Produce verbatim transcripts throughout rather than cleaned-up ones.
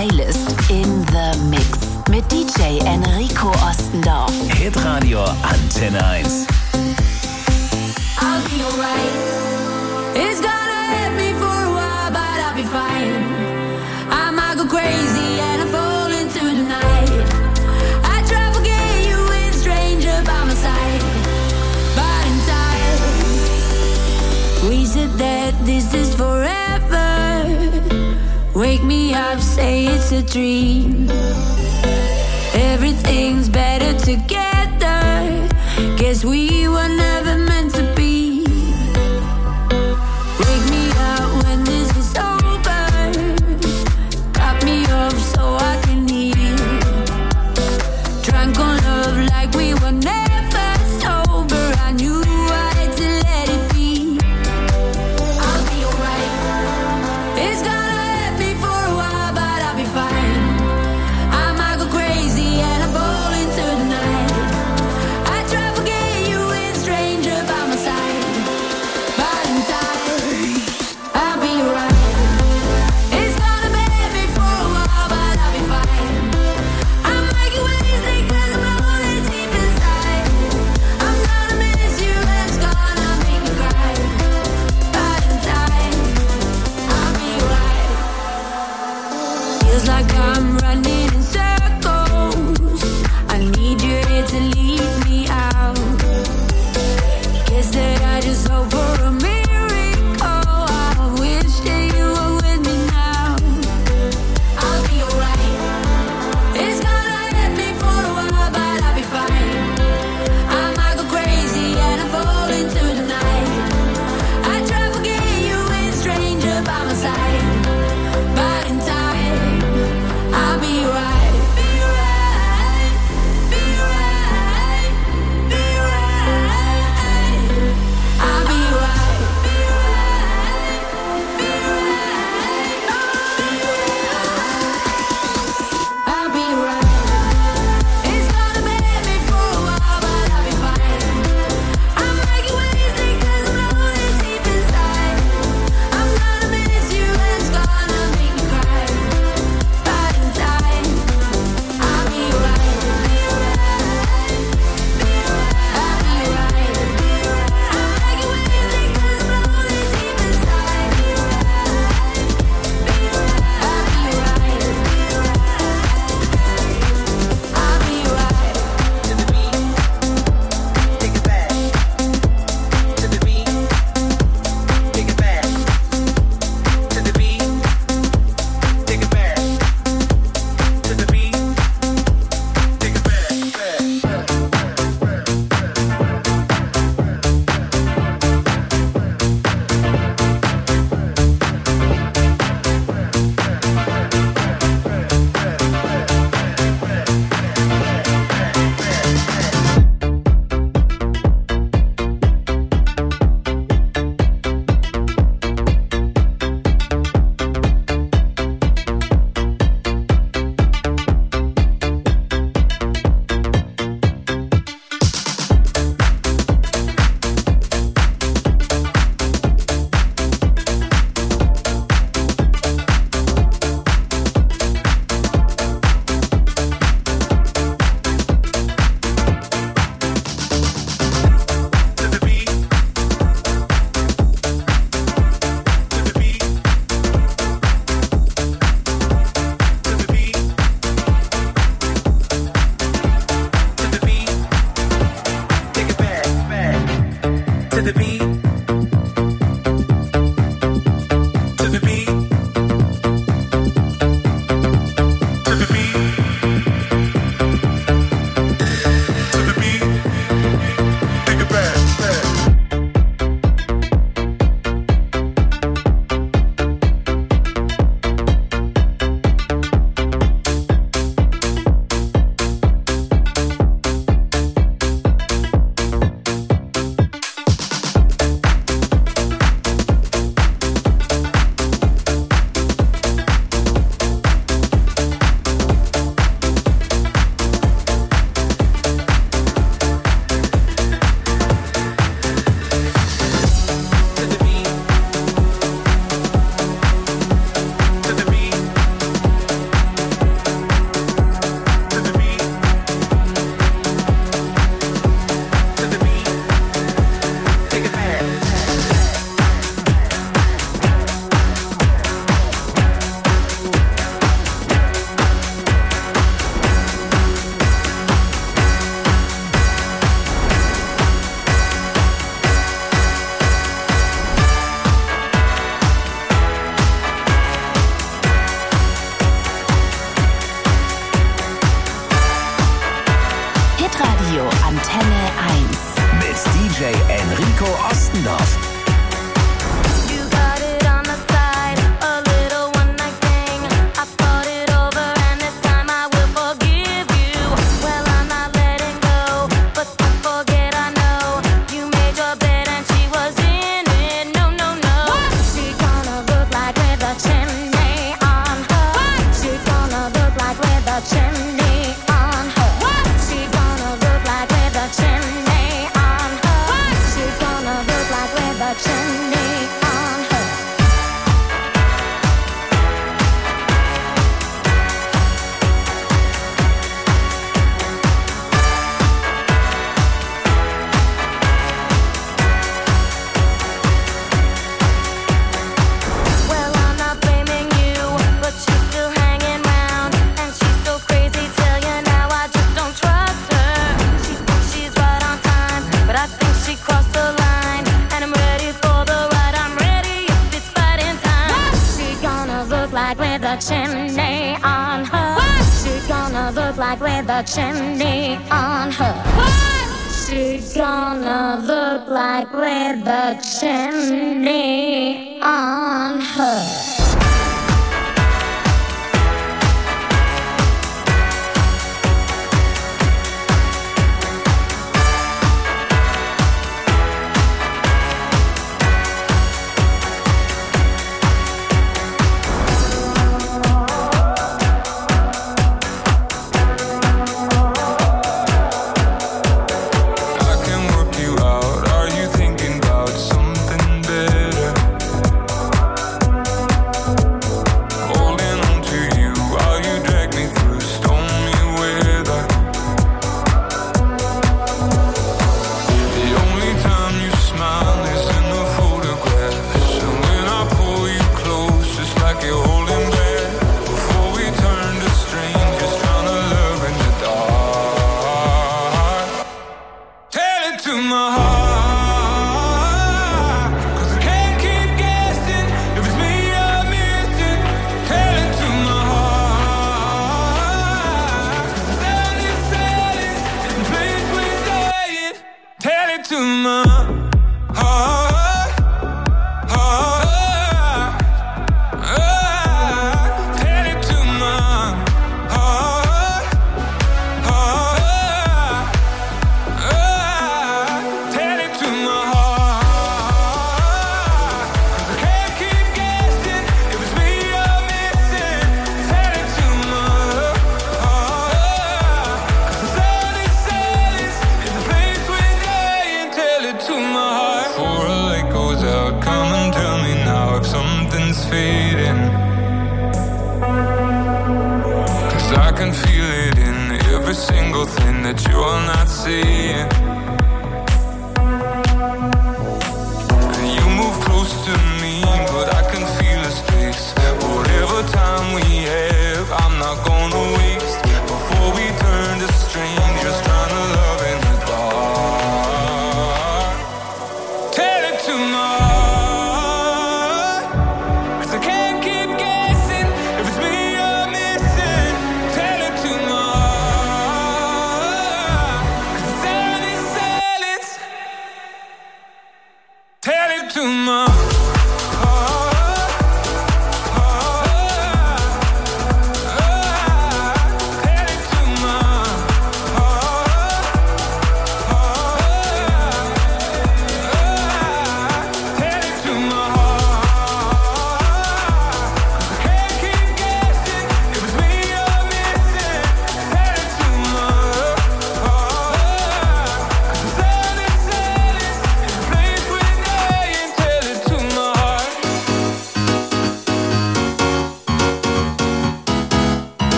Playlist in the Mix mit D J Enrico Ostendorf. Hitradio Antenne eins. I'll be alright. It's gonna hurt me for a while, but I'll be fine. I might go crazy and I fall into the night. I try to forget you with a stranger by my side, but in time we said that this is forever. Wake me up, say it's a dream. Everything's better together. Guess we were never meant to be. Wake me up when this is over. Cut me off so I can heal. Drunk on love like we were never sober. I knew I had to let it be. I'll be alright. It's gonna hurt me for a while, but I'll be fine. I'm chimney on her. What? She's gonna look like with a chimney on her. What? She's gonna look like with a chimney on her.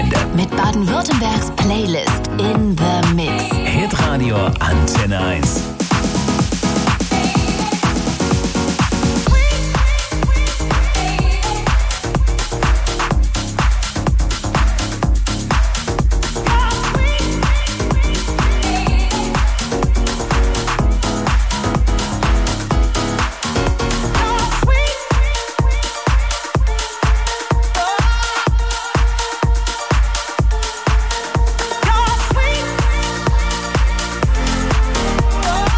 Wochenende. Mit Baden-Württembergs Playlist in the Mix. Hitradio Antenne eins. Oh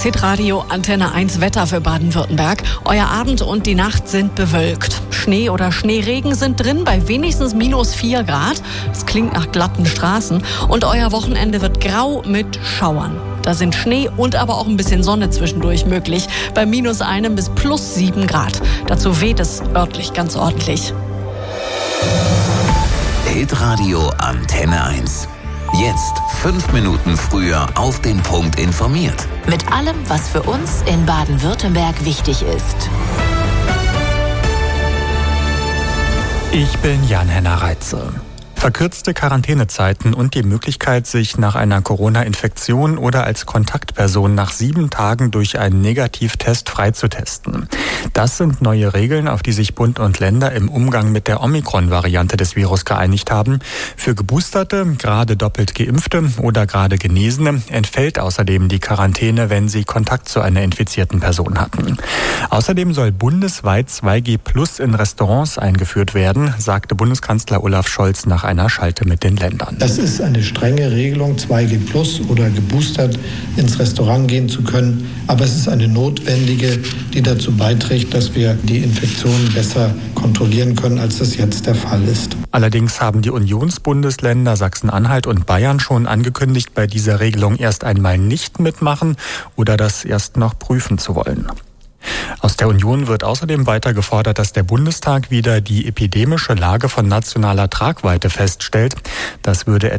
Hitradio Antenne eins Wetter für Baden-Württemberg. Euer Abend und die Nacht sind bewölkt. Schnee oder Schneeregen sind drin bei wenigstens minus vier Grad. Das klingt nach glatten Straßen. Und euer Wochenende wird grau mit Schauern. Da sind Schnee und aber auch ein bisschen Sonne zwischendurch möglich. Bei minus einem bis plus sieben Grad. Dazu weht es örtlich ganz ordentlich. Hitradio Antenne eins. Jetzt fünf Minuten früher auf den Punkt informiert. Mit allem, was für uns in Baden-Württemberg wichtig ist. Ich bin Jan-Henner Reitze. Verkürzte Quarantänezeiten und die Möglichkeit, sich nach einer Corona-Infektion oder als Kontaktperson nach sieben Tagen durch einen Negativtest freizutesten. Das sind neue Regeln, auf die sich Bund und Länder im Umgang mit der Omikron-Variante des Virus geeinigt haben. Für Geboosterte, gerade doppelt Geimpfte oder gerade Genesene entfällt außerdem die Quarantäne, wenn sie Kontakt zu einer infizierten Person hatten. Außerdem soll bundesweit zwei G plus in Restaurants eingeführt werden, sagte Bundeskanzler Olaf Scholz nach einer Schalte mit den Ländern. Das ist eine strenge Regelung, zwei G plus oder geboostert ins Restaurant gehen zu können. Aber es ist eine notwendige, die dazu beiträgt, dass wir die Infektion besser kontrollieren können, als das jetzt der Fall ist. Allerdings haben die Unionsbundesländer Sachsen-Anhalt und Bayern schon angekündigt, bei dieser Regelung erst einmal nicht mitmachen oder das erst noch prüfen zu wollen. Aus der Union wird außerdem weiter gefordert, dass der Bundestag wieder die epidemische Lage von nationaler Tragweite feststellt. Das würde